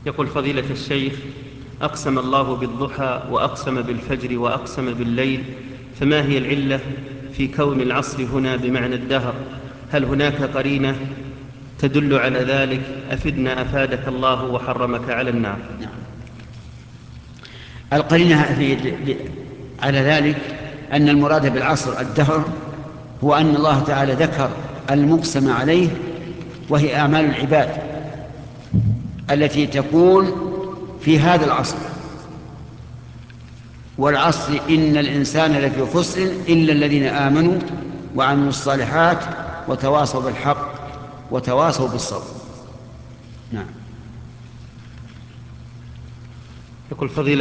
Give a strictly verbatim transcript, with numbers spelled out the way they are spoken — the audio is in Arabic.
يقول فضيلة الشيخ: أقسم الله بالضحى وأقسم بالفجر وأقسم بالليل، فما هي العلة في كون العصر هنا بمعنى الدهر؟ هل هناك قرينة تدل على ذلك؟ أفدنا أفادك الله وحرمك على النار. نعم. القرينة على ذلك أن المراد بالعصر الدهر هو أن الله تعالى ذكر المقسم عليه، وهي أعمال العباد التي تكون في هذا العصر. والعصر إن الإنسان لفي خسر إلا الذين آمنوا وعملوا الصالحات وتواصوا بالحق وتواصوا بالصبر. نعم. يقول فضيلة